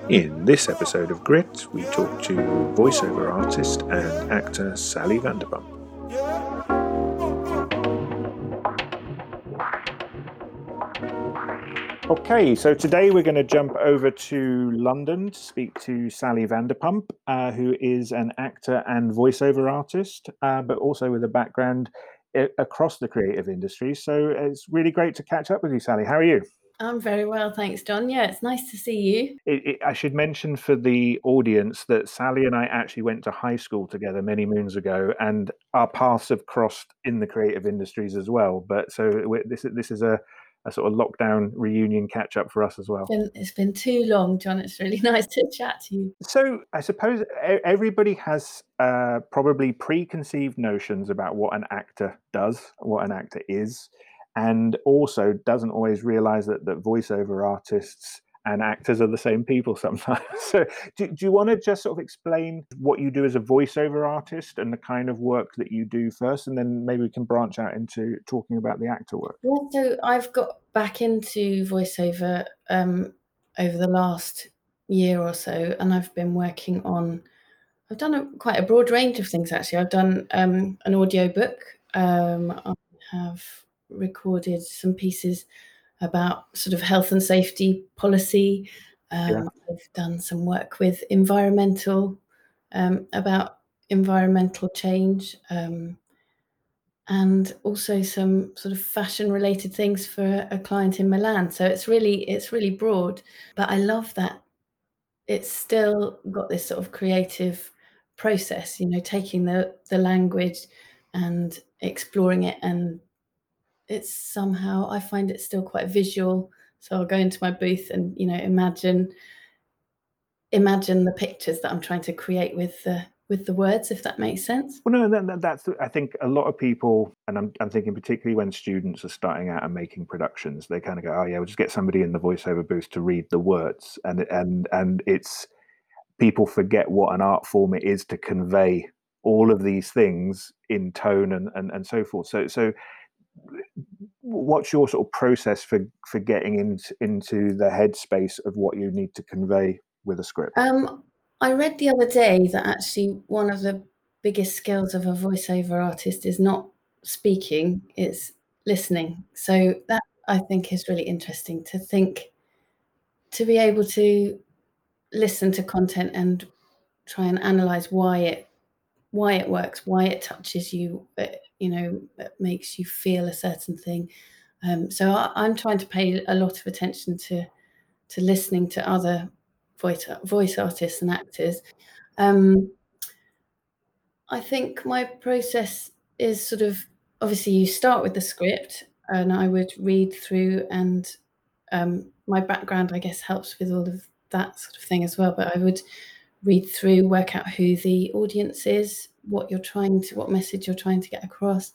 In this episode of Grit, we talk to voiceover artist and actor Sally Vanderpump. Okay, so today we're going to jump over to London to speak to Sally Vanderpump, who is an actor and voiceover artist, but also with a background across the creative industry. So it's really great to catch up with you, Sally. How are you? I'm very well, thanks, John. Yeah, it's nice to see you. I should mention for the audience that Sally and I actually went to high school together many moons ago, and our paths have crossed in the creative industries as well. But so this is a sort of lockdown reunion catch up for us as well. It's been too long, John. It's really nice to chat to you. So I suppose everybody has probably preconceived notions about what an actor does, what an actor is, and also doesn't always realize that voiceover artists and actors are the same people sometimes. So do you want to just sort of explain what you do as a voiceover artist and the kind of work that you do first, and then maybe we can branch out into talking about the actor work? Yeah, so I've got back into voiceover over the last year or so, and I've been working on. I've done quite a broad range of things actually. I've done an audio book. I have recorded some pieces about sort of health and safety policy. Yeah. I've done some work with about environmental change, and also some sort of fashion related things for a client in Milan. So it's really broad, but I love that it's still got this sort of creative process, taking the language and exploring it, and it's somehow I find it still quite visual. So I'll go into my booth and imagine the pictures that I'm trying to create with the words, if that makes sense. Well, no, that's. I think a lot of people, and I'm thinking particularly when students are starting out and making productions, they kind of go, "Oh yeah, we'll just get somebody in the voiceover booth to read the words," and it's people forget what an art form it is to convey all of these things in tone and so forth. So what's your sort of process for getting into the headspace of what you need to convey with a script? I read the other day that actually one of the biggest skills of a voiceover artist is not speaking, it's listening. So that I think is really interesting to be able to listen to content and try and analyze why it works, why it touches you, it makes you feel a certain thing. So I'm trying to pay a lot of attention to listening to other voice artists and actors. Um, I think my process is sort of obviously you start with the script, and I would read through, and my background, I guess, helps with all of that sort of thing as well. But I would read through, work out who the audience is, what message you're trying to get across,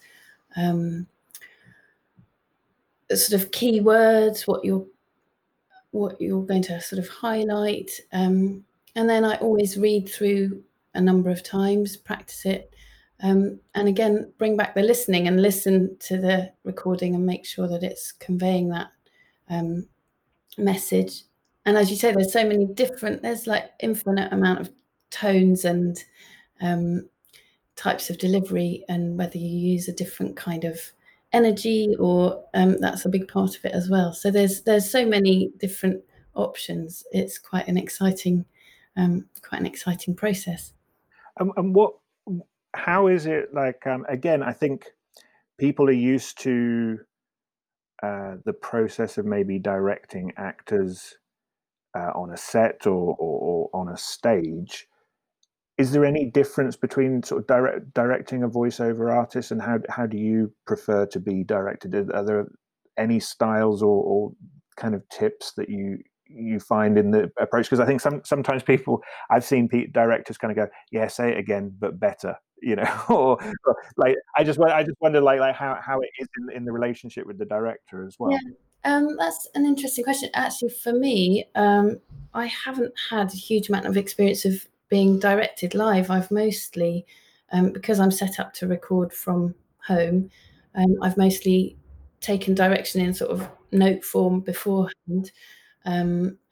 sort of keywords, what you're going to sort of highlight. And then I always read through a number of times, practice it, and again, bring back the listening and listen to the recording and make sure that it's conveying that message. And as you say, there's like infinite amount of tones and types of delivery, and whether you use a different kind of energy or that's a big part of it as well. So there's so many different options. It's quite an exciting process. And how is it like? Again, I think people are used to the process of maybe directing actors on a set or on a stage. Is there any difference between sort of directing a voiceover artist and how do you prefer to be directed? Are there any styles or kind of tips that you find in the approach? Because I think sometimes people I've seen directors kind of go, yeah, say it again, but better, or like I just wonder like how it is in the relationship with the director as Yeah, well. that's an interesting question. Actually, for me, I haven't had a huge amount of experience of being directed live. I've mostly, because I'm set up to record from home, I've mostly taken direction in sort of note form beforehand. Um,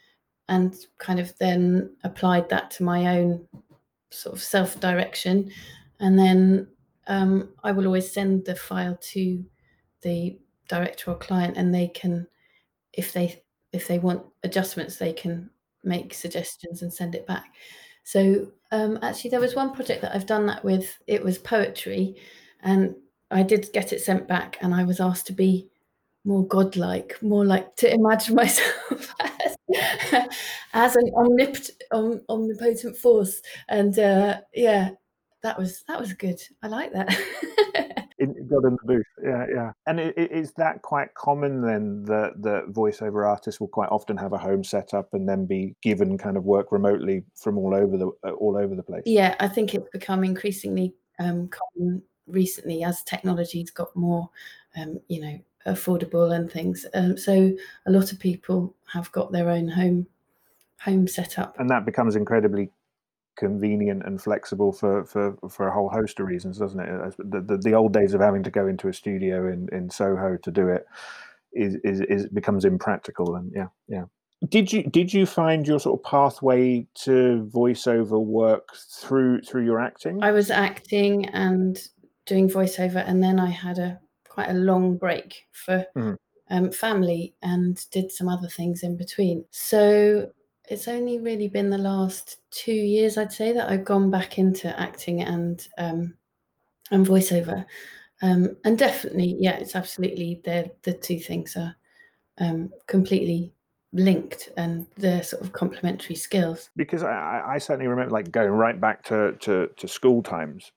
and kind of then applied that to my own sort of self-direction. And then I will always send the file to the director or client, and they can, if they want adjustments, they can make suggestions and send it back. So actually there was one project that I've done that with. It was poetry, and I did get it sent back, and I was asked to be more godlike, more like to imagine myself as an omnipotent force. And yeah, that was good. I like that. Got in the booth, yeah. And is that quite common then, that voiceover artists will quite often have a home setup and then be given kind of work remotely from all over the place? Yeah, I think it's become increasingly common recently as technology's got more, affordable and things. So a lot of people have got their own home setup, and that becomes incredibly convenient and flexible for a whole host of reasons, doesn't it? The old days of having to go into a studio in Soho to do it is becomes impractical. And yeah. Did you find your sort of pathway to voiceover work through your acting? I was acting and doing voiceover, and then I had quite a long break for family and did some other things in between. So it's only really been the last 2 years, I'd say, that I've gone back into acting and voiceover. And definitely, yeah, it's absolutely the two things are completely linked, and they're sort of complementary skills. Because I certainly remember, like, going right back to school times.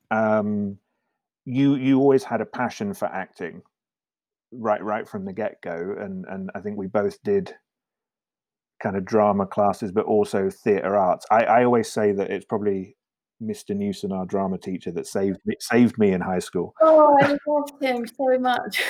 You always had a passion for acting, right from the get-go, and I think we both did kind of drama classes, but also theatre arts. I always say that it's probably Mr. Newson, our drama teacher, that saved me in high school. Oh, I loved him so much.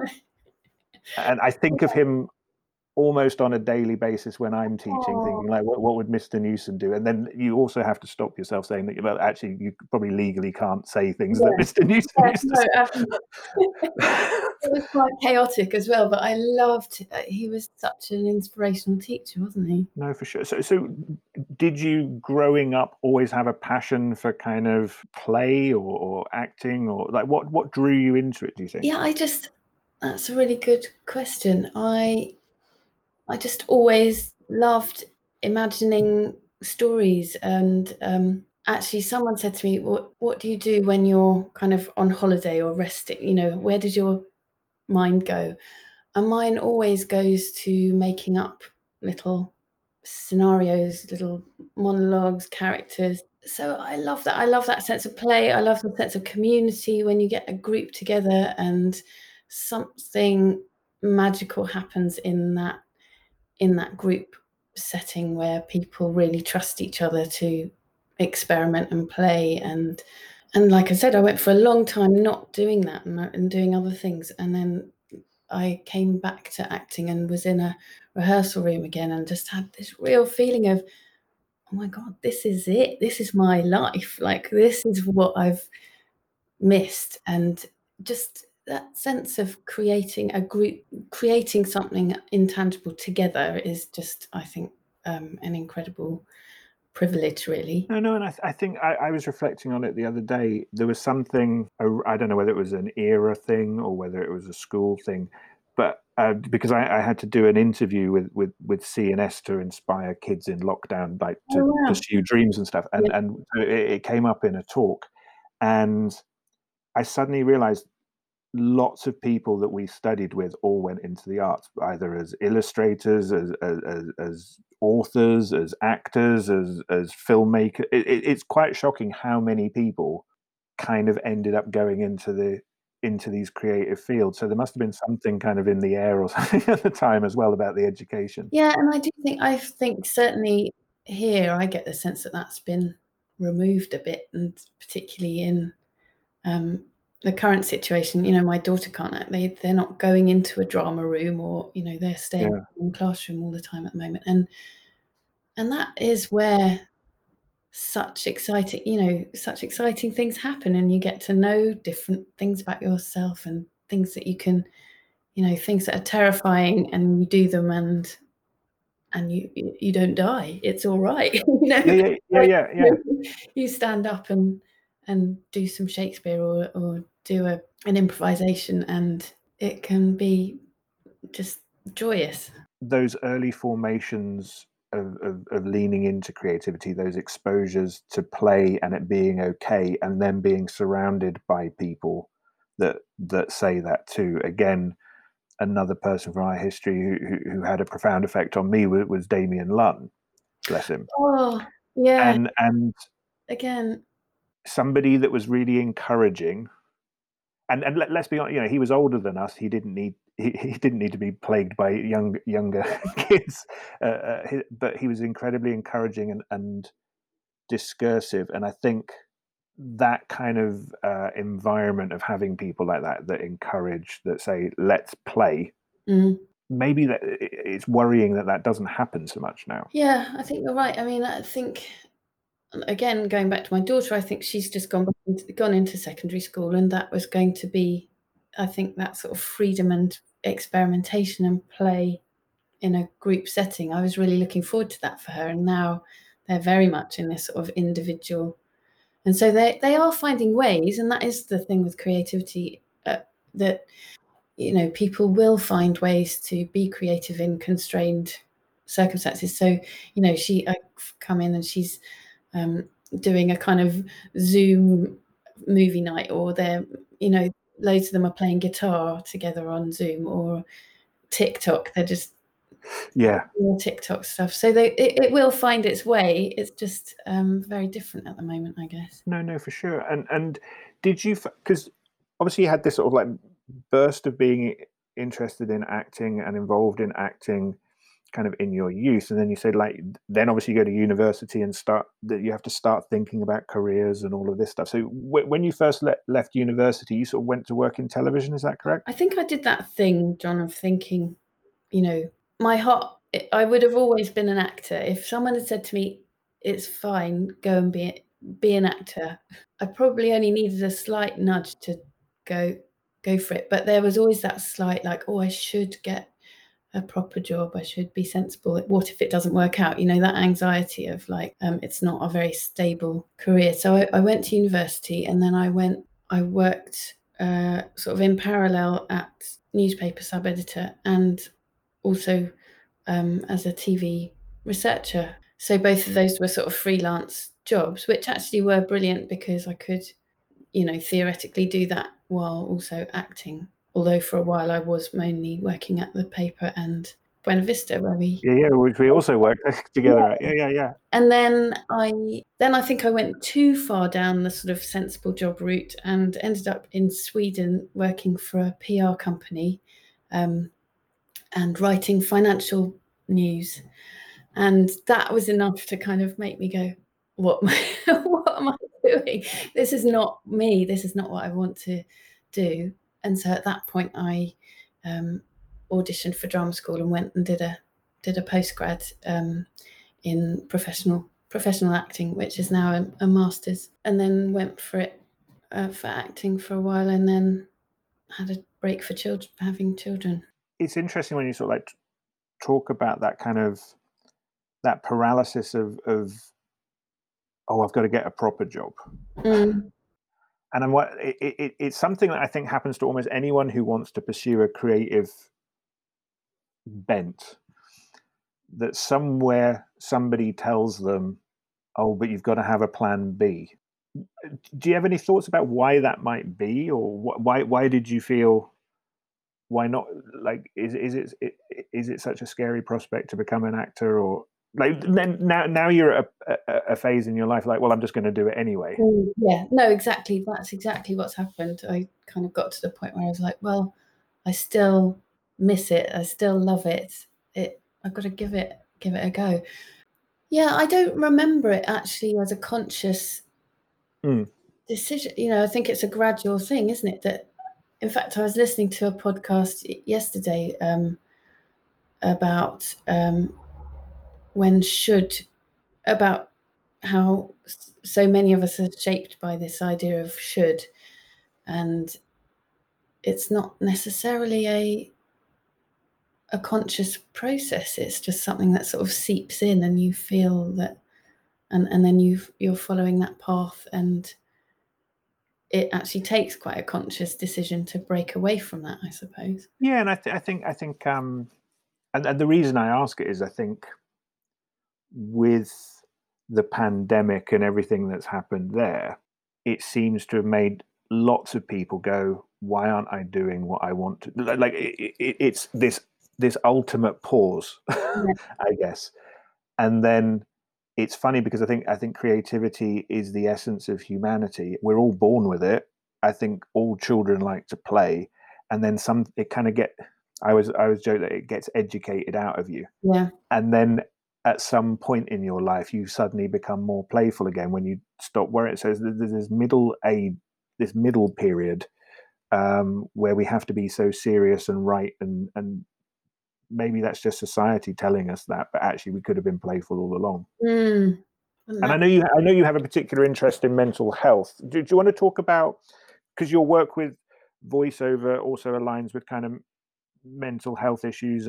And I think of him almost on a daily basis when I'm teaching, Oh, thinking like, what would Mr. Newson do? And then you also have to stop yourself saying that, well, actually, you probably legally can't say things that yeah. Mr. Newson Yeah, used to no, say. absolutely. It was quite chaotic as well, but I loved. He was such an inspirational teacher, wasn't he? No, for sure. So did you, growing up, always have a passion for kind of play or acting, or like what drew you into it, do you think? Yeah, that's a really good question. I just always loved imagining stories, and actually someone said to me, what do you do when you're kind of on holiday or resting? You know, where does your mind go? And mine always goes to making up little scenarios, little monologues, characters. So I love that. I love that sense of play. I love the sense of community when you get a group together and something magical happens in that group setting where people really trust each other to experiment and play. And like I said, I went for a long time not doing that and doing other things, and then I came back to acting and was in a rehearsal room again and just had this real feeling of, oh my God, this is it. This is my life. Like, this is what I've missed. And just that sense of creating a group, creating something intangible together is just, I think, an incredible privilege, really. No, and I think I was reflecting on it the other day. There was something, I don't know whether it was an era thing or whether it was a school thing, but because I had to do an interview with CNS to inspire kids in lockdown, like Oh, to wow. pursue dreams and stuff, Yeah. and it came up in a talk, and I suddenly realized lots of people that we studied with all went into the arts, either as illustrators, as authors, as actors, as filmmakers. It's quite shocking how many people kind of ended up going into these creative fields. So there must have been something kind of in the air or something at the time as well about the education. Yeah, and I think certainly here I get the sense that that's been removed a bit, and particularly in um, the current situation. You know, my daughter can't act. They're not going into a drama room, or you know, they're staying Yeah. in the classroom all the time at the moment, and that is where such exciting things happen, and you get to know different things about yourself and things that you can, things that are terrifying, and you do them, and and you don't die. It's all right. You know, Yeah. you stand up and do some Shakespeare or do an improvisation, and it can be just joyous. Those early formations of leaning into creativity, those exposures to play and it being okay, and then being surrounded by people that say that too. Again, another person from our history who had a profound effect on me was Damien Lunn, bless him. Oh, yeah. And Again, somebody that was really encouraging. And let's be honest, he was older than us. He didn't need to be plagued by younger kids, but he was incredibly encouraging and discursive. And I think that kind of environment of having people like that encourage, that say, let's play. Maybe that it's worrying that doesn't happen so much now. Yeah, I think you're right. I mean, I think, again, going back to my daughter, I think she's just gone into secondary school, and that was going to be, I think, that sort of freedom and experimentation and play in a group setting. I was really looking forward to that for her, and now they're very much in this sort of individual, and so they are finding ways, and that is the thing with creativity, that people will find ways to be creative in constrained circumstances. So I come in and she's doing a kind of Zoom movie night, or they're loads of them are playing guitar together on Zoom, or TikTok. They're just more TikTok stuff. So it will find its way. It's just very different at the moment, I guess. No, for sure. And did you, because obviously you had this sort of like burst of being interested in acting and involved in acting kind of in your youth, and then you said, like, then obviously you go to university and you have to start thinking about careers and all of this stuff. So when you first left university, you sort of went to work in television, is that correct? I think I did that thing, John, of thinking, my heart, I would have always been an actor. If someone had said to me, it's fine, go and be an actor, I probably only needed a slight nudge to go for it. But there was always that slight, like, oh, I should get a proper job, I should be sensible. What if it doesn't work out? That anxiety of like, it's not a very stable career. So I went to university, and then I worked sort of in parallel at newspaper sub-editor, and also as a TV researcher. So both of those were sort of freelance jobs, which actually were brilliant because I could, theoretically do that while also acting. Although for a while I was mainly working at the paper and Buena Vista, where which we also worked together at. Yeah. And then I think I went too far down the sort of sensible job route and ended up in Sweden working for a PR company, and writing financial news. And that was enough to kind of make me go, what am I doing? This is not me. This is not what I want to do. And so at that point, I auditioned for drama school and went and did a postgrad in professional acting, which is now a master's, and then went for it for acting for a while, and then had a break for having children. It's interesting when you sort of like talk about that kind of that paralysis of oh, I've got to get a proper job. And it's something that I think happens to almost anyone who wants to pursue a creative bent, that somewhere somebody tells them, oh, but you've got to have a plan B. Do you have any thoughts about why that might be, or why did you feel, why not? Like, is it such a scary prospect to become an actor, or like then now you're at a phase in your life like, well, I'm just going to do it anyway? Yeah, no, exactly. That's exactly what's happened. I kind of got to the point where I was like, well, I still miss it. I still love it. I've got to give it a go. Yeah, I don't remember it actually as a conscious decision. I think it's a gradual thing, isn't it? That, in fact, I was listening to a podcast yesterday about about how so many of us are shaped by this idea of should, and it's not necessarily a conscious process. It's just something that sort of seeps in, and you feel that, and then you're following that path, and it actually takes quite a conscious decision to break away from that, I suppose. Yeah, and I think and the reason I ask it is I think with the pandemic and everything that's happened there, it seems to have made lots of people go, "Why aren't I doing what I want to?" Like it's this ultimate pause, Yeah. I guess. And then it's funny because I think creativity is the essence of humanity. We're all born with it. I think all children like to play, and then some. It kind of get. I was joking that it gets educated out of you, Yeah. and then at some point in your life, you suddenly become more playful again when you stop worrying. So there's this middle period where we have to be so serious and right, and maybe that's just society telling us that, but actually we could have been playful all along. Mm. And I know you have a particular interest in mental health. Do you want to talk about, because your work with voiceover also aligns with kind of mental health issues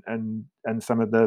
and some of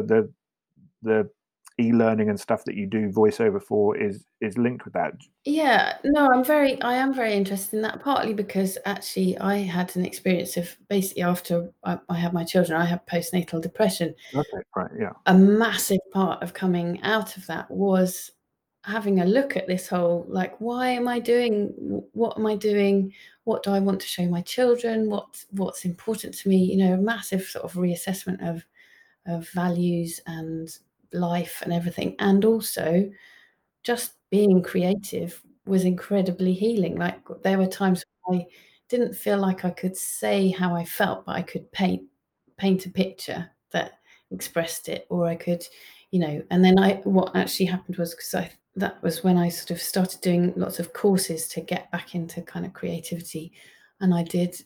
the e-learning and stuff that you do voiceover for is linked with that. Yeah, no, I am very interested in that, partly because actually I had an experience of basically after I had my children, I had postnatal depression. Okay, right, yeah. A massive part of coming out of that was having a look at this whole, like, why am I doing what am I doing? What do I want to show my children? What's important to me? You know, a massive sort of reassessment of values and life and everything. And also just being creative was incredibly healing. Like, there were times when I didn't feel like I could say how I felt, but I could paint a picture that expressed it, or I could, and then what actually happened was, because that was when I sort of started doing lots of courses to get back into kind of creativity, and I did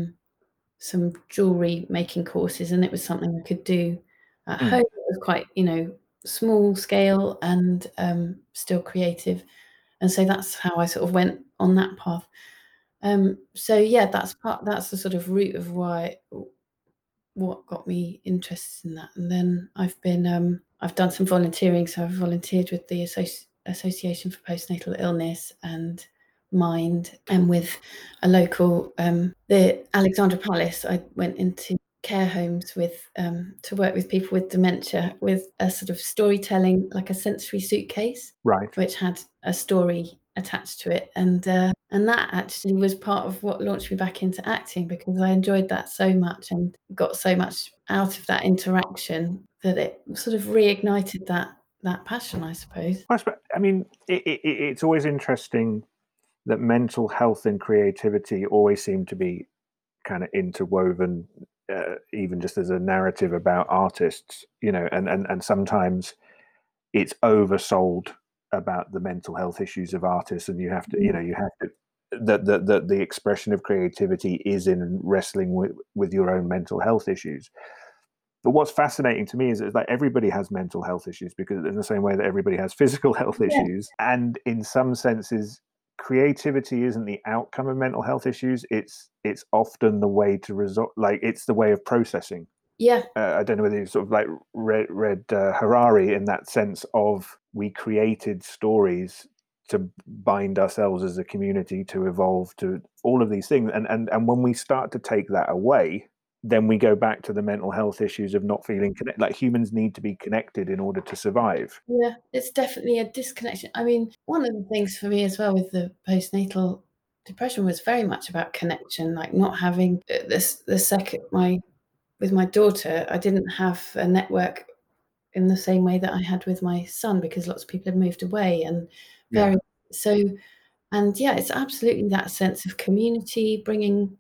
some jewelry making courses, and it was something I could do at home. Mm, It was quite, small scale and still creative. And so that's how I sort of went on that path. So yeah, that's the sort of root of what got me interested in that. And then I've done some volunteering. So I've volunteered with the Association for Postnatal Illness and Mind, and with a local, the Alexandra Palace. I went into care homes with to work with people with dementia, with a sort of storytelling, like a sensory suitcase, right. which had a story attached to it, and that actually was part of what launched me back into acting, because I enjoyed that so much and got so much out of that interaction that it sort of reignited that passion, I suppose. I mean, it's always interesting that mental health and creativity always seem to be kind of interwoven, even just as a narrative about artists, and sometimes it's oversold about the mental health issues of artists, and you have to, you have to. The expression of creativity is in wrestling with your own mental health issues. But what's fascinating to me is like everybody has mental health issues, because in the same way that everybody has physical health Yeah, issues, and in some senses, creativity isn't the outcome of mental health issues. It's often the way to resolve. Like it's the way of processing. yeah, I don't know whether you sort of like read Harari in that sense of we created stories to bind ourselves as a community, to evolve, to all of these things, and when we start to take that away, then we go back to the mental health issues of not feeling connected. Like humans need to be connected in order to survive. yeah. It's definitely a disconnection. I mean, one of the things for me as well with the postnatal depression was very much about connection, like not having this the second my with my daughter, I didn't have a network in the same way that I had with my son, because lots of people had moved away, and Yeah. very so. And yeah, it's absolutely that sense of community, bringing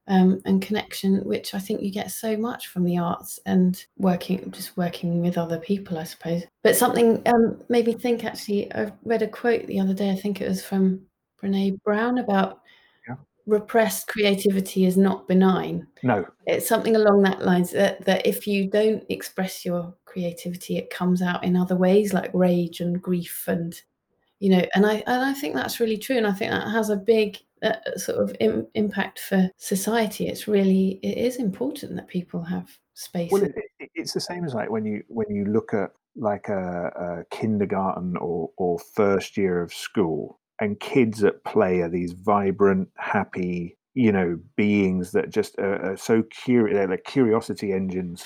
and connection, which I think you get so much from the arts and working with other people, I suppose. But something made me think, actually, I read a quote the other day, I think it was from Brene Brown, about Yeah. repressed creativity is not benign. No. It's something along that lines, that if you don't express your creativity, it comes out in other ways, like rage and grief, and and I think that's really true, and I think that has a big sort of impact for society. It is important that people have Well, spaces. it's the same as like when you look at like a kindergarten or first year of school, and kids at play are these vibrant, happy, beings that just are so curious. They're like curiosity engines,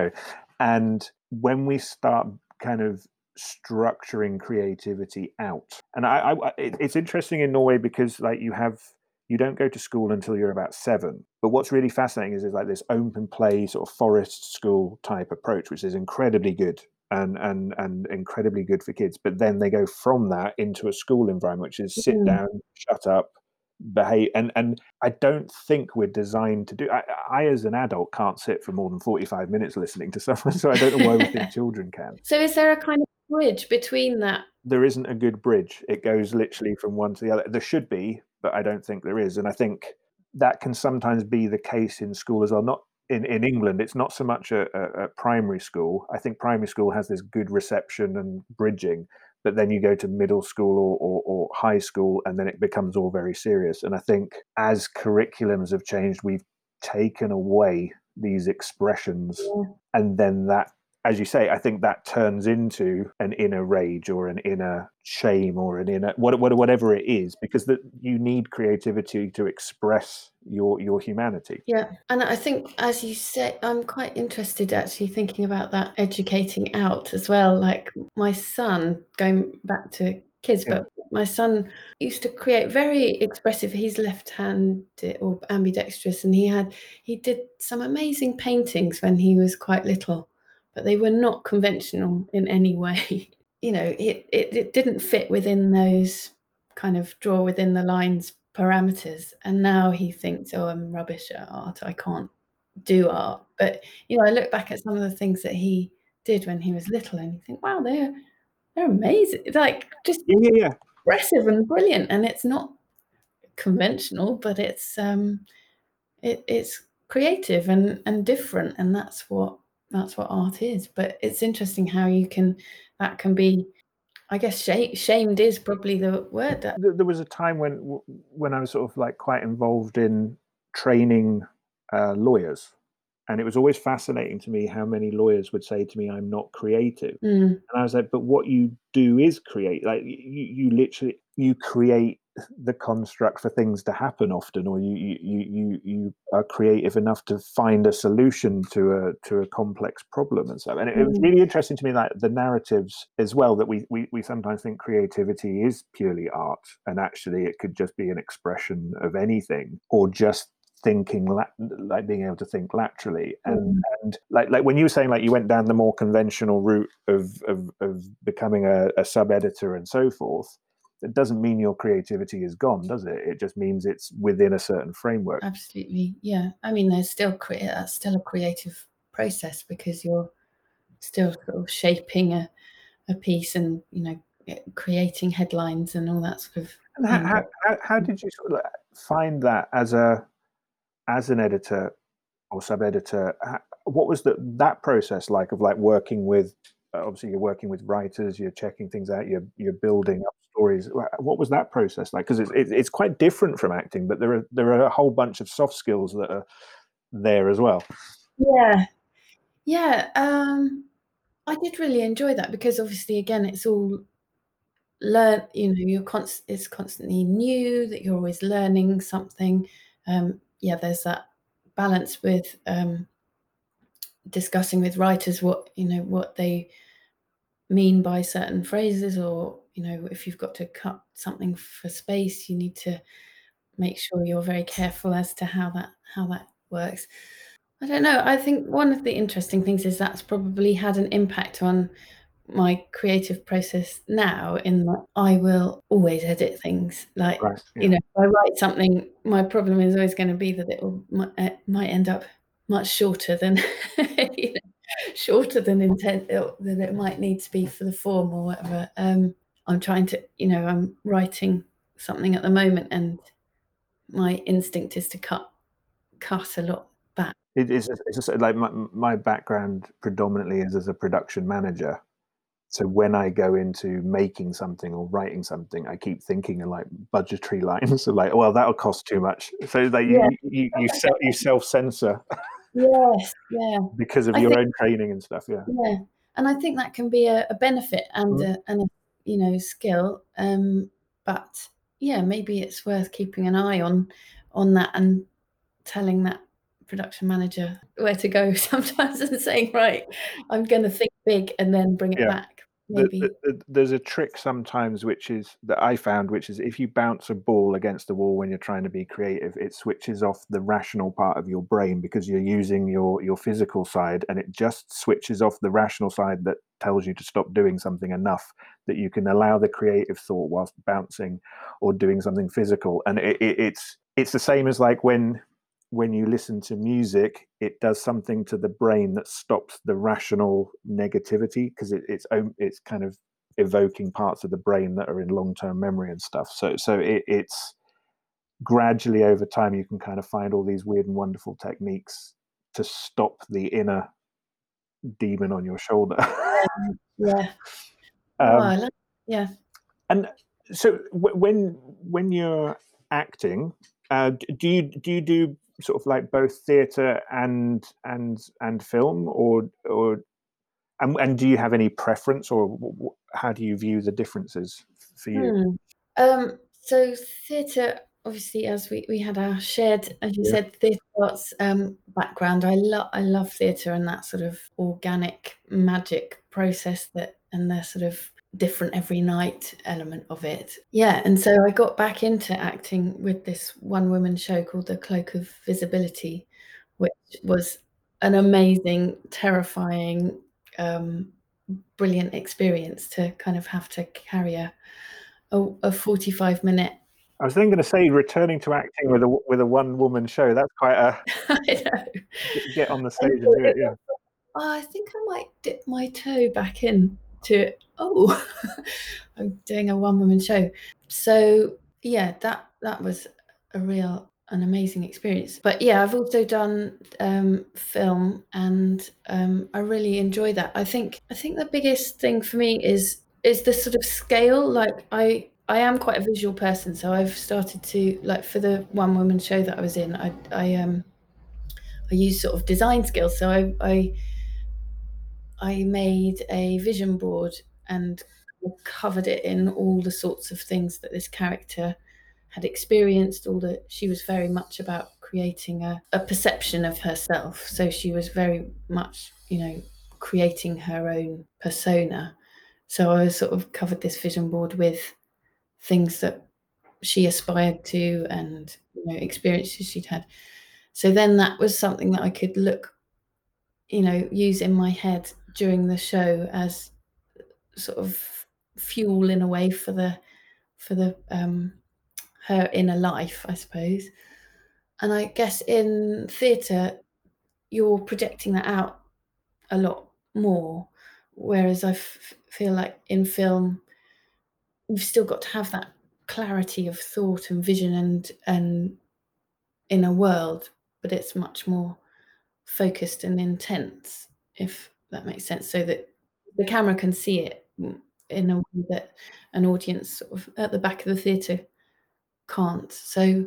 And when we start kind of structuring creativity out, and it's interesting in Norway because like you don't go to school until you're about 7. But what's really fascinating is like this open play sort of forest school type approach, which is incredibly good and incredibly good for kids. But then they go from that into a school environment, which is sit Mm. down, shut up, behave. And I don't think we're designed to do. I as an adult can't sit for more than 45 minutes listening to someone, so I don't know why we think children can. So is there a kind of bridge between that? There isn't a good bridge. It goes literally from one to the other. There should be, but I don't think there is. And I think that can sometimes be the case in school as well. Not in England, it's not so much a primary school. I think primary school has this good reception and bridging, but then you go to middle school or high school, and then it becomes all very serious. And I think as curriculums have changed, we've taken away these expressions, Yeah. and then that, as you say, I think that turns into an inner rage or an inner shame or an inner whatever it is, because that you need creativity to express your humanity. Yeah, and I think, as you say, I'm quite interested actually thinking about that educating out as well. Like my son, going back to kids, Yeah. but my son used to create very expressive. He's left-handed or ambidextrous, and he did some amazing paintings when he was quite little, but they were not conventional in any way. It didn't fit within those kind of draw within the lines parameters, and now he thinks, "Oh, I'm rubbish at art. I can't do art." But, I look back at some of the things that he did when he was little, and you think, "Wow, they're amazing." Like, just Yeah, yeah, yeah. expressive and brilliant, and it's not conventional, but it's creative and different, and that's what art is. But it's interesting how that can be, I guess, shamed is probably the word that. There was a time when I was sort of like quite involved in training lawyers, and it was always fascinating to me how many lawyers would say to me, "I'm not creative," Mm, and I was like, "But what you do is create. Like you literally you create the construct for things to happen often, or you are creative enough to find a solution to a complex problem and stuff." And it was mm, really interesting to me, like the narratives as well, that we sometimes think creativity is purely art, and actually it could just be an expression of anything, or just thinking like being able to think laterally. and mm. and like when you were saying, like you went down the more conventional route of becoming a sub editor and so forth, it doesn't mean your creativity is gone, does it? It just means it's within a certain framework. Absolutely, yeah. I mean, there's still that's still a creative process because you're still sort of shaping a piece and, creating headlines and all that sort of And thing, but how did you sort of like find that as an editor or sub editor? What was that process like of like working with? Obviously, you're working with writers, you're checking things out, you're building up stories. What was that process like? Because it's quite different from acting, but there are a whole bunch of soft skills that are there as well. yeah. Yeah, I did really enjoy that because obviously, again, it's all it's constantly new, that you're always learning something. Yeah, there's that balance with, discussing with writers what they mean by certain phrases, or if you've got to cut something for space, you need to make sure you're very careful as to how that works. I don't know, I think one of the interesting things is that's probably had an impact on my creative process now, in that I will always edit things. Like, Right. Yeah. if I write something, my problem is always gonna be that it might end up much shorter than you know, shorter than than it might need to be for the form or whatever. I'm writing something at the moment, and my instinct is to cut a lot back. It's just like my background predominantly is as a production manager, So when I go into making something or writing something, I keep thinking of like budgetary lines of like, well, that'll cost too much. So like Yeah. you self censor Yes. Yeah. because of I your think, own training and stuff. Yeah. yeah, and I think that can be a benefit and Mm. a skill. But yeah, maybe it's worth keeping an eye on that and telling that production manager where to go sometimes and saying, right, I'm going to think big and then bring it Yeah. back. Maybe. There's a trick sometimes which is that I found, which is if you bounce a ball against the wall when you're trying to be creative, it switches off the rational part of your brain because you're using your physical side, and it just switches off the rational side that tells you to stop doing something enough that you can allow the creative thought whilst bouncing or doing something physical. And it's the same as like when you listen to music, it does something to the brain that stops the rational negativity because it's kind of evoking parts of the brain that are in long-term memory and stuff. So it's gradually over time you can kind of find all these weird and wonderful techniques to stop the inner demon on your shoulder. Yeah. Oh, um, I like, yeah. and so when you're acting, do you do sort of like both theatre and film, or and do you have any preference, or how do you view the differences for you? So theatre, obviously, as we had our shared, as you Yeah, said, theatre arts background. I love theatre and that sort of organic magic process that, and the sort of different every night element of it. Yeah, and so I got back into acting with this one woman show called The Cloak of Visibility, which was an amazing, terrifying, brilliant experience to kind of have to carry a 45-minute. I was then going to say returning to acting with a one woman show. That's quite a I know. get on the And stage so and do it. it Yeah. was, oh, I think I might dip my toe back in to, oh, I'm doing a one-woman show. So yeah, that was an amazing experience. But yeah, I've also done film, and I really enjoy that. I think the biggest thing for me is the sort of scale. Like I am quite a visual person, so I've started to, like, for the one woman show that I was in, I use sort of design skills. So I made a vision board and covered it in all the sorts of things that this character had experienced. She was very much about creating a perception of herself. So she was very much, creating her own persona. So I sort of covered this vision board with things that she aspired to, and experiences she'd had. So then that was something that I could use in my head during the show as sort of fuel in a way for the her inner life, I suppose. And I guess in theatre, you're projecting that out a lot more, whereas I feel like in film, you've still got to have that clarity of thought and vision and inner world, but it's much more focused and intense, if that makes sense, so that the camera can see it in a way that an audience sort of at the back of the theatre can't. So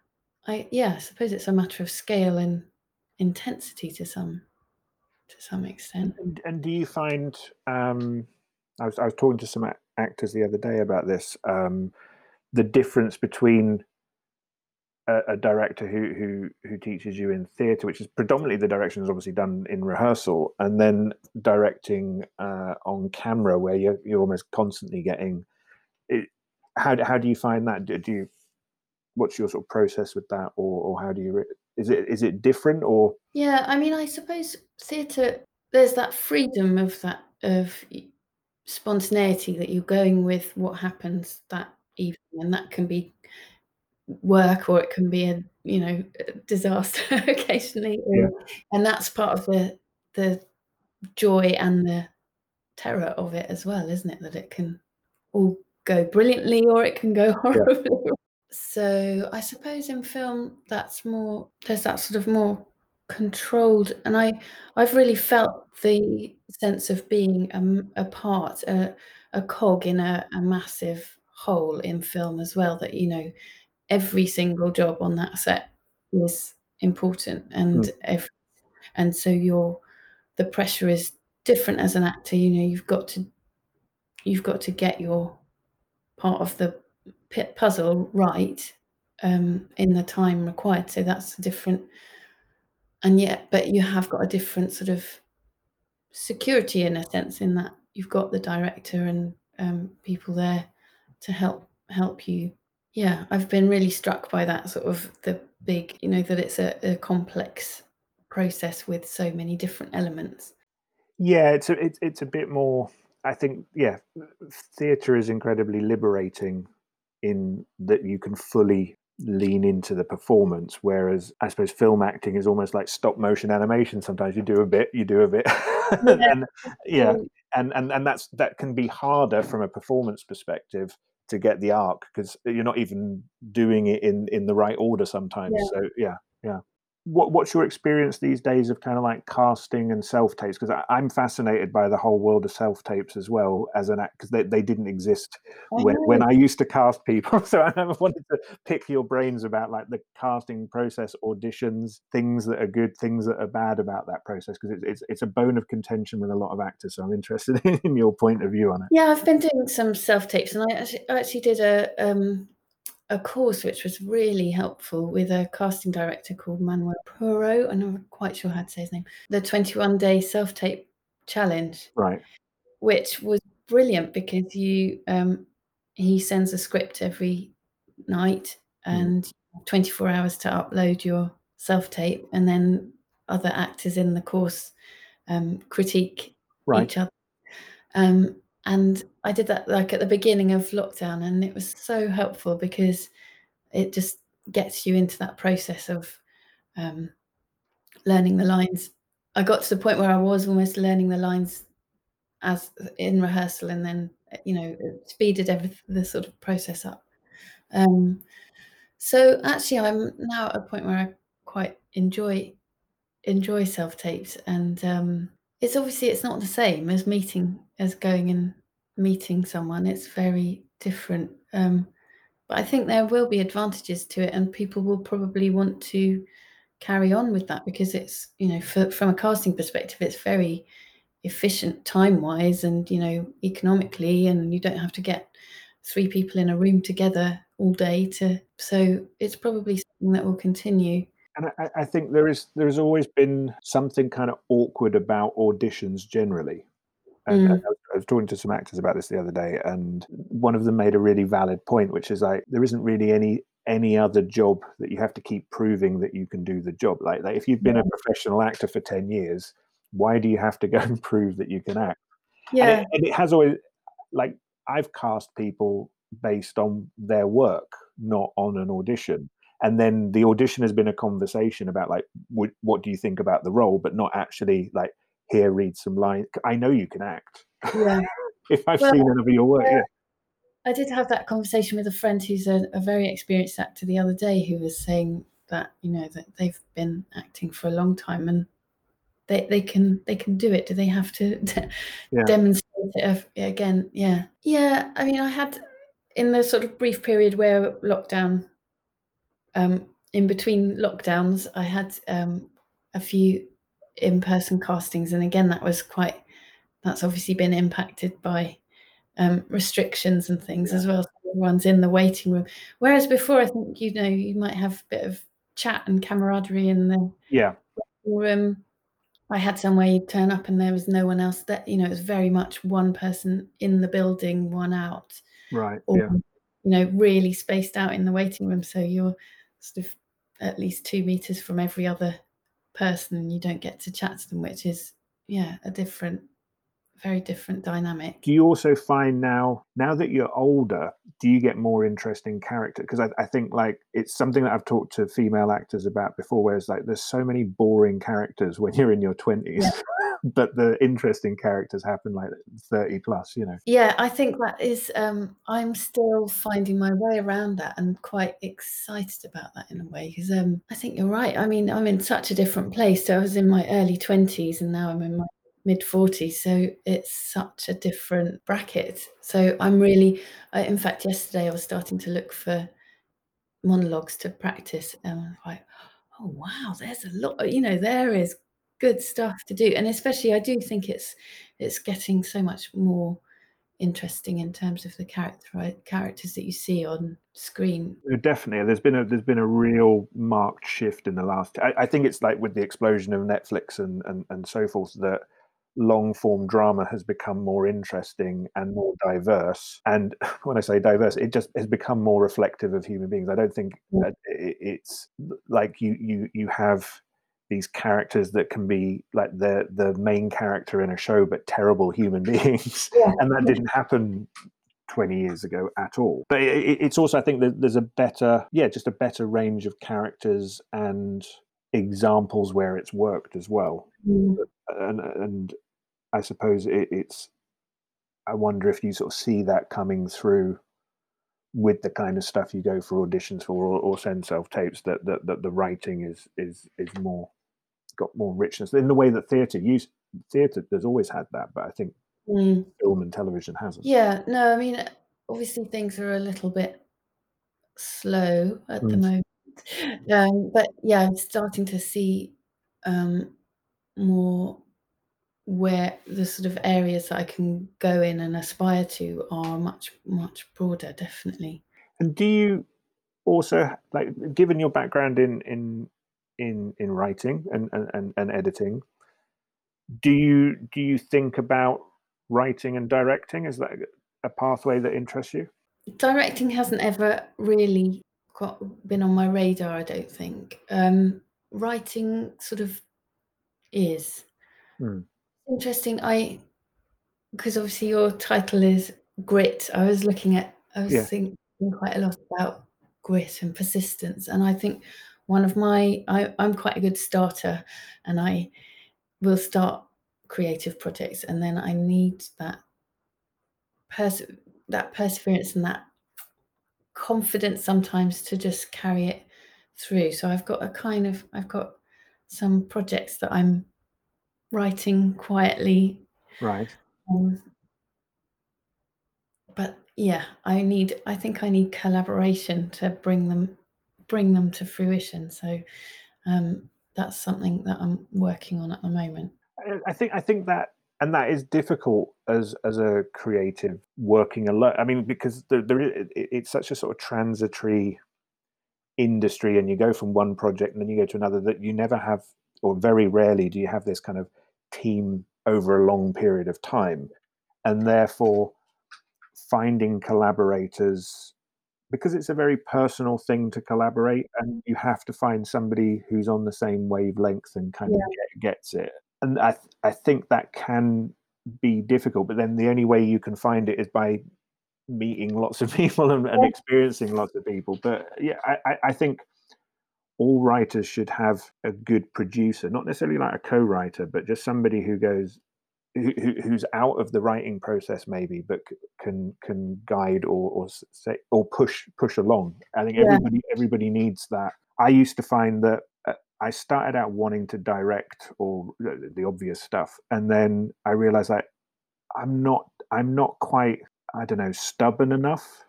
I suppose it's a matter of scale and intensity to some extent. And do you find I was talking to some actors the other day about this, the difference between a director who teaches you in theatre, which is predominantly the direction is obviously done in rehearsal, and then directing on camera, where you're almost constantly getting it. How do you find that? Do you what's your sort of process with that, or how do you is it different or? Yeah, I mean, I suppose theatre, there's that freedom of spontaneity, that you're going with what happens that evening, and that can be work, or it can be a disaster occasionally, Yeah, and that's part of the joy and the terror of it as well, isn't it? That it can all go brilliantly or it can go yeah. horribly. So I suppose in film, there's that sort of more controlled, and I've really felt the sense of being a part, a cog in a massive whole in film as well, that, you know, every single job on that set is important, Mm. and so the pressure is different as an actor. You know, you've got to get your part of the puzzle right, in the time required. So that's different, and yet, but you have got a different sort of security in a sense, in that you've got the director and people there to help you. Yeah, I've been really struck by that sort of the big, you know, that it's a complex process with so many different elements. Yeah, it's a bit more. I think, yeah, theatre is incredibly liberating in that you can fully lean into the performance, whereas I suppose film acting is almost like stop motion animation. Sometimes you do a bit, Yeah, and yeah, and that can be harder from a performance perspective to get the arc, because you're not even doing it in the right order sometimes. yeah. So yeah, yeah. What's your experience these days of kind of like casting and self tapes? Because I'm fascinated by the whole world of self tapes as well as an act, because they didn't exist I when know. I used to cast people. So I never wanted to pick your brains about like the casting process, auditions, things that are good, things that are bad about that process, because it's a bone of contention with a lot of actors. So I'm interested in your point of view on it. Yeah, I've been doing some self tapes, and I actually did a course which was really helpful with a casting director called Manuel Puro. I'm not quite sure how to say his name. The 21-day self tape challenge, Right. which was brilliant because he sends a script every night, Mm. and 24 hours to upload your self tape, and then other actors in the course critique Right. each other. And I did that like at the beginning of lockdown, and it was so helpful because it just gets you into that process of um, learning the lines. I got to the point where I was almost learning the lines as in rehearsal, and then, you know, it speeded the sort of process up. Um, so actually, I'm now at a point where I quite enjoy self tapes, and it's obviously it's not the same as going and meeting someone. It's very different. But I think there will be advantages to it, and people will probably want to carry on with that because it's, you know, from a casting perspective, it's very efficient time-wise and, you know, economically, and you don't have to get 3 people in a room together all day to so it's probably something that will continue. And I think there's always been something kind of awkward about auditions generally. And Mm, I was talking to some actors about this the other day, and one of them made a really valid point, which is like there isn't really any other job that you have to keep proving that you can do the job. Like if you've been a yeah. professional actor for 10 years, why do you have to go and prove that you can act? Yeah, And it has always, like, I've cast people based on their work, not on an audition. And then the audition has been a conversation about like, what do you think about the role, but not actually like, here, read some lines. I know you can act. yeah. If I've Well, seen enough of your work, yeah, yeah, I did have that conversation with a friend who's a very experienced actor the other day, who was saying that, you know, that they've been acting for a long time and they can do it. Do they have to yeah, demonstrate it again? Yeah. Yeah, I mean, I had in the sort of brief period where lockdown, in between lockdowns, I had, a few in-person castings, and again, that's obviously been impacted by, restrictions and things yeah, as well. So everyone's in the waiting room. Whereas before, I think, you know, you might have a bit of chat and camaraderie in the yeah, room. I had some where you'd turn up and there was no one else that, you know, it was very much one person in the building, one out, right, or, yeah. you know, really spaced out in the waiting room. So you're sort of at least 2 meters from every other person and you don't get to chat to them, which is, yeah, very different Do dynamic. you also find now that you're older, do you get more interest in character? Because I think like it's something that I've talked to female actors about before, where it's like there's so many boring characters when you're in your Yeah. 20s. but the interesting characters happen like 30 plus, you know. Yeah, I think that is, I'm still finding my way around that and quite excited about that in a way, 'cause, I think you're right. I mean, I'm in such a different place. So I was in my early 20s and now I'm in my mid-40s, so it's such a different bracket. So I'm really in fact, yesterday I was starting to look for monologues to practice, and I was like, "Oh, wow, there's a lot," there is good stuff to do, and especially I do think it's getting so much more interesting in terms of the characters that you see on screen. Definitely, there's been a real marked shift in the last. I think it's like with the explosion of Netflix and so forth that long form drama has become more interesting and more diverse. And when I say diverse, it just has become more reflective of human beings. I don't think Mm. it's like you have these characters that can be like the main character in a show, but terrible human beings, Yeah, and that yeah. didn't happen 20 years ago at all. But it's also, I think that there's a better, yeah, just a better range of characters and examples where it's worked as well. Mm. And I suppose it's, I wonder if you sort of see that coming through with the kind of stuff you go for auditions for or send self tapes, that the writing is more, got more richness in the way that theatre has always had that, but I think Mm. film and television hasn't. Yeah, no, I mean, obviously things are a little bit slow at the Mm. moment. But yeah, I'm starting to see, um, more where the sort of areas that I can go in and aspire to are much, much broader, definitely. And do you also, like, given your background in writing and editing, do you think about writing and directing? Is that a pathway that interests you? Directing hasn't ever really been on my radar, I don't think. Writing sort of is. Hmm. Interesting, I because obviously your title is Grit. I was Yeah. thinking quite a lot about grit and persistence, and I think I'm quite a good starter, and I will start creative projects, and then I need perse that perseverance and that confidence sometimes to just carry it through. So I've got some projects that I'm writing quietly, Right. um, but yeah, I think I need collaboration to bring them to fruition. So, that's something that I'm working on at the moment. I think that, and that is difficult as a creative working alone. I mean, because it's such a sort of transitory industry, and you go from one project and then you go to another, that you never have, or very rarely do you have this kind of team over a long period of time, and therefore finding collaborators, because it's a very personal thing to collaborate, and you have to find somebody who's on the same wavelength and kind of Yeah, gets it. And I think that can be difficult, but then the only way you can find it is by meeting lots of people and yeah, experiencing lots of people. But yeah, I think all writers should have a good producer, not necessarily like a co-writer, but just somebody who goes, who's out of the writing process maybe, but can guide or say or push along. I think yeah, everybody needs that. I used to find that I started out wanting to direct or the obvious stuff, and then I realized that I'm not quite, I don't know, stubborn enough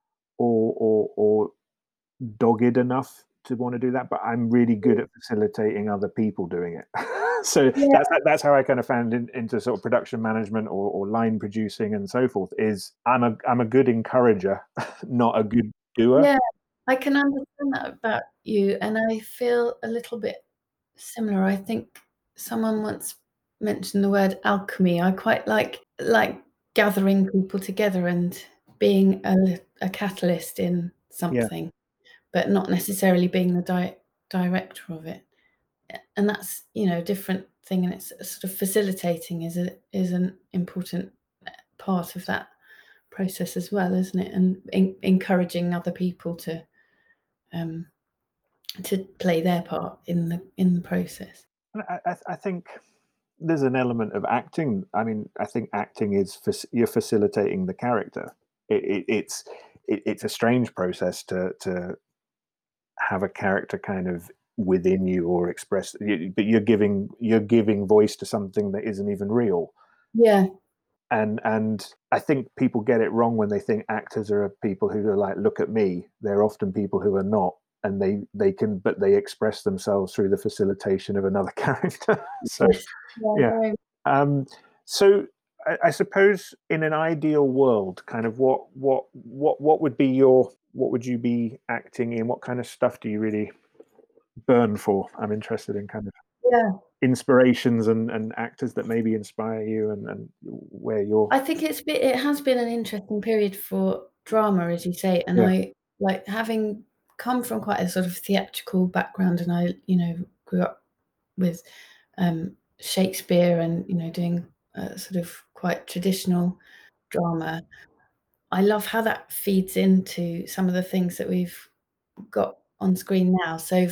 or dogged enough to want to do that, but I'm really good at facilitating other people doing it. So yeah, that's how I kind of found into sort of production management or line producing and so forth. Is I'm a good encourager, not a good doer. yeah. I can understand that about you, and I feel a little bit similar. I think someone once mentioned the word alchemy. I quite like gathering people together and being a catalyst in Yeah, something, but not necessarily being the director of it. And that's, a different thing, and it's sort of facilitating is an important part of that process as well, isn't it? And encouraging other people um, to play their part in the process. and I think there's an element of acting. I mean, I think acting is you're facilitating the character. It's a strange process to have a character kind of within you or express, but you're giving voice to something that isn't even real. Yeah. And I think people get it wrong when they think actors are people who are like, look at me. They're often people who are not, and they express themselves through the facilitation of another character. So Yes. Yeah, yeah. no. So I suppose in an ideal world, kind of what would be what would you be acting in? What kind of stuff do you really burn for? I'm interested in kind of Yeah. inspirations and actors that maybe inspire you, and where you're. I think it has been an interesting period for drama, as you say, and Yeah. I like having come from quite a sort of theatrical background, and I, grew up with Shakespeare and, doing sort of quite traditional drama. I love how that feeds into some of the things that we've got on screen now. So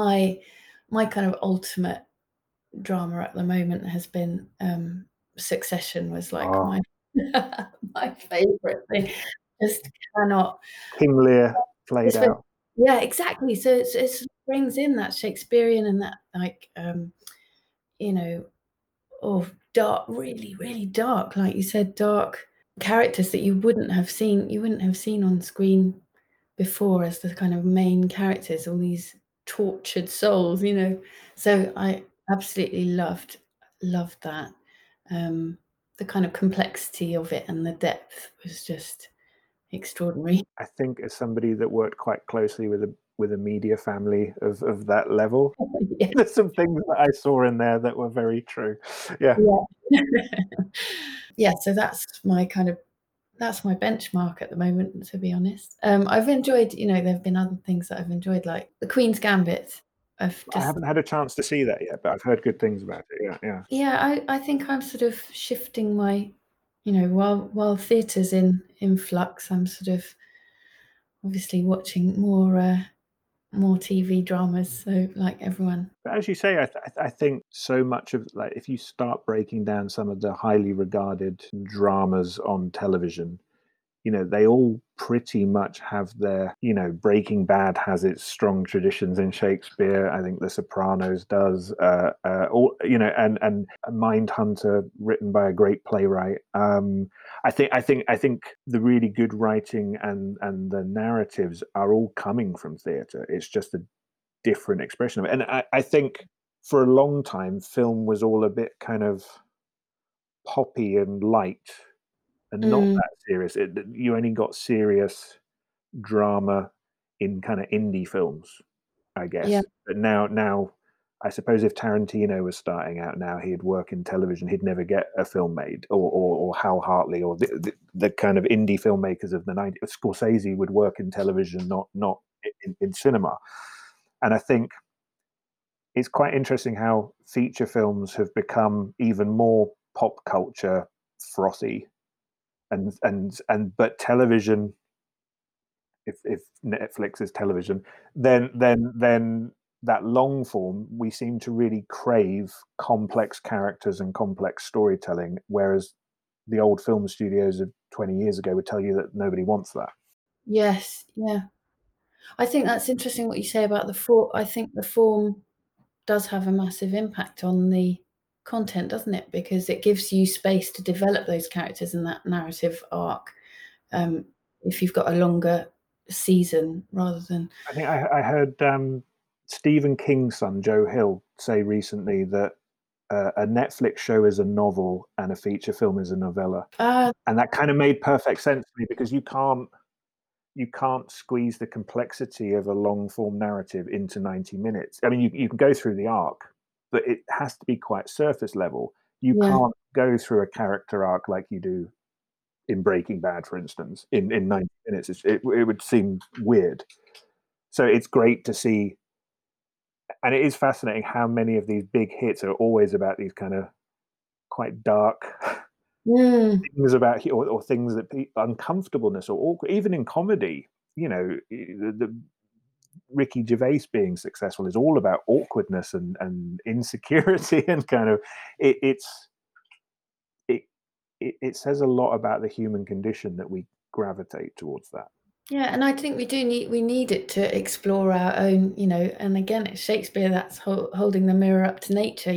my kind of ultimate drama at the moment has been Succession was like Oh, my favorite thing. Just cannot. King Lear played It's been, out. yeah, exactly. So it brings in that Shakespearean and that like you know, oh, dark, really, really dark, like you said, dark characters that you wouldn't have seen on screen before as the kind of main characters, all these tortured souls, So I absolutely loved that. Um, the kind of complexity of it and the depth was just extraordinary. I think as somebody that worked quite closely with a media family of that level, Yeah. there's some things that I saw in there that were very true. Yeah. Yeah. Yeah, so that's my benchmark at the moment, to be honest. I've enjoyed, there have been other things that I've enjoyed, like The Queen's Gambit. I've I just haven't had a chance to see that yet, but I've heard good things about it. Yeah, yeah. Yeah, I think I'm sort of shifting my, while theatre's in flux, I'm sort of obviously watching more TV dramas, so like everyone. But as you say, I think so much of, like, if you start breaking down some of the highly regarded dramas on television, they all pretty much have their, Breaking Bad has its strong traditions in Shakespeare. I think The Sopranos does, and Mindhunter, written by a great playwright. I think the really good writing and the narratives are all coming from theatre. It's just a different expression of it. And I think for a long time, film was all a bit kind of poppy and light and not Mm, that serious. You only got serious drama in kind of indie films, I yeah, guess. But now, I suppose if Tarantino was starting out now, he'd work in television. He'd never get a film made, or Hal Hartley, or the kind of indie filmmakers of the 90s. Scorsese would work in television, not in cinema. And I think it's quite interesting how feature films have become even more pop culture frothy, but television, if Netflix is television, then that long form, we seem to really crave complex characters and complex storytelling, whereas the old film studios of 20 years ago would tell you that nobody wants that. yes, yeah. I think that's interesting what you say about the form. I think the form does have a massive impact on the content, doesn't it? Because it gives you space to develop those characters and that narrative arc, um, if you've got a longer season rather than. I think I heard Stephen King's son, Joe Hill, say recently that a Netflix show is a novel and a feature film is a novella. Ah, And that kind of made perfect sense to me, because you can't squeeze the complexity of a long form narrative into 90 minutes. I mean, you can go through the arc, but it has to be quite surface level. You yeah, can't go through a character arc like you do in Breaking Bad, for instance, in 90 minutes. It would seem weird. So it's great to see. And it is fascinating how many of these big hits are always about these kind of quite dark mm, things about, or things that uncomfortableness or awkward, even in comedy. The Ricky Gervais being successful is all about awkwardness and insecurity, and kind of it says a lot about the human condition that we gravitate towards that. Yeah, and I think we need it to explore our own, and again, it's Shakespeare that's holding the mirror up to nature.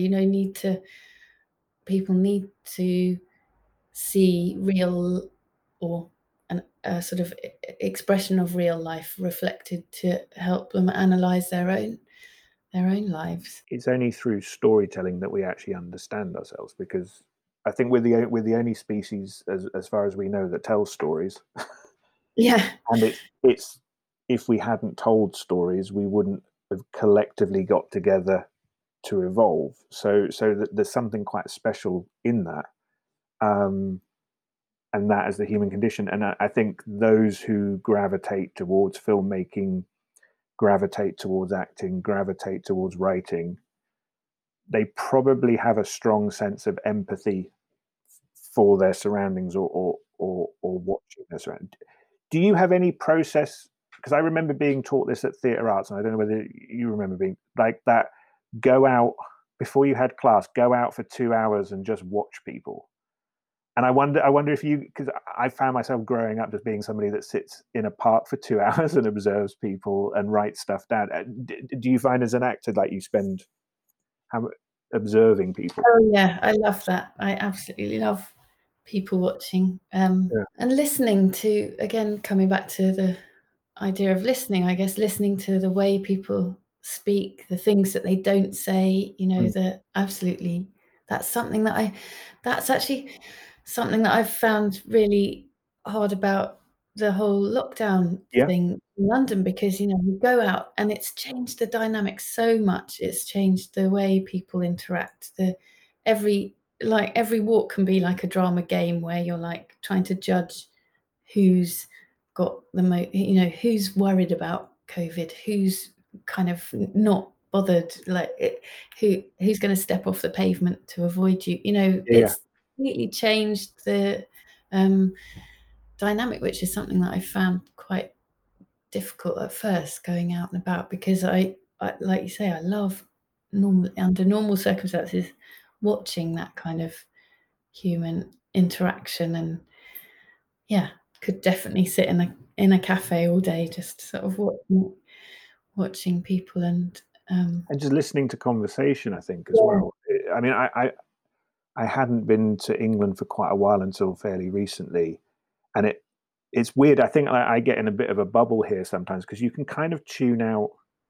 People need to see real, or a sort of expression of real life reflected to help them analyze their own lives. It's only through storytelling that we actually understand ourselves, because I think we're the only species, as far as we know, that tells stories. Yeah. And it's if we hadn't told stories, we wouldn't have collectively got together to evolve. So that there's something quite special in that, and that is the human condition. And I think those who gravitate towards filmmaking, gravitate towards acting, gravitate towards writing, they probably have a strong sense of empathy for their surroundings, or watching their surroundings. Do you have any process? Because I remember being taught this at Theatre Arts, and I don't know whether you remember being like that. Go out before you had class. Go out for 2 hours and just watch people. And I wonder if you, because I found myself growing up just being somebody that sits in a park for 2 hours and observes people and writes stuff down. Do you find as an actor like you spend observing people? Oh yeah, I love that. I absolutely love people watching, and listening to, again, coming back to the idea of listening, I guess, listening to the way people speak, the things that they don't say, absolutely, that's actually something that I've found really hard about the whole lockdown thing in London, because, you go out and it's changed the dynamics so much. It's changed the way people interact. Every walk can be like a drama game where you're like trying to judge who's got who's worried about COVID, who's kind of not bothered, who's going to step off the pavement to avoid you. It's completely changed the dynamic, which is something that I found quite difficult at first, going out and about, because I like you say, I love under normal circumstances watching that kind of human interaction, and could definitely sit in a cafe all day just sort of watching people and just listening to conversation, I think, as well. I mean, I hadn't been to England for quite a while until fairly recently, and it's weird. I think I get in a bit of a bubble here sometimes, because you can kind of tune out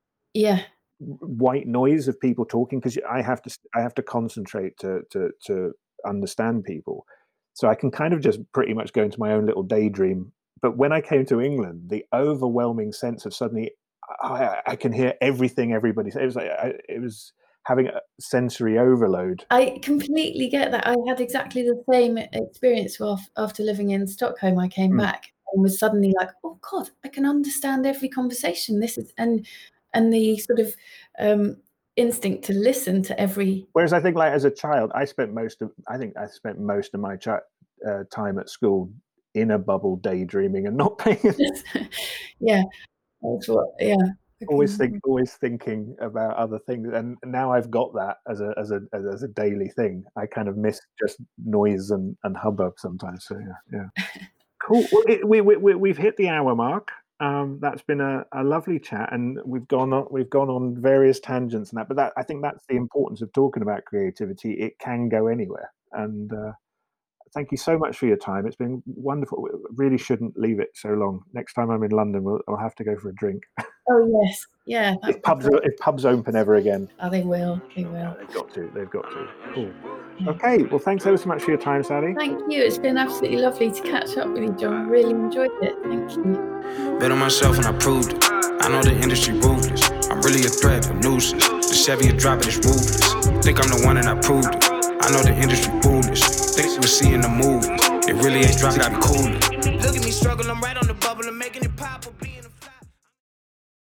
white noise of people talking, because I have to concentrate to understand people. So I can kind of just pretty much go into my own little daydream. But when I came to England, the overwhelming sense of suddenly I can hear everything everybody says. It was like it was having a sensory overload. I completely get that. I had exactly the same experience after living in Stockholm. I came back and was suddenly like, oh God, I can understand every conversation. This is and the sort of instinct to listen to every. Whereas I think, like, as a child, I spent most of my time at school in a bubble, daydreaming and not paying attention. That's what. Always thinking about other things, and now I've got that as a daily thing. I kind of miss just noise and hubbub sometimes. So yeah. Cool. Well, we've hit the hour mark. That's been a lovely chat, and we've gone on various tangents and that. But I think that's the importance of talking about creativity. It can go anywhere, and thank you so much for your time. It's been wonderful. We really shouldn't leave it so long. Next time I'm in London, I'll have to go for a drink. Oh yes, yeah. If pubs open ever again. Oh, they will. Yeah, they've got to. Cool. Okay. Well, thanks ever so much for your time, Sally. Thank you. It's been absolutely lovely to catch up with you, John. Really enjoyed it. Thank you. Bet on myself and I proved it. I know the industry ruthless. I'm really a threat, a nuisance. The Chevy is dropping, it's ruthless. Think I'm the one and I proved it. I know the industry foolish. Think we're seeing the movies. It really ain't dropping, I'm cool. Look at me struggle, I'm right on the bubble, I'm making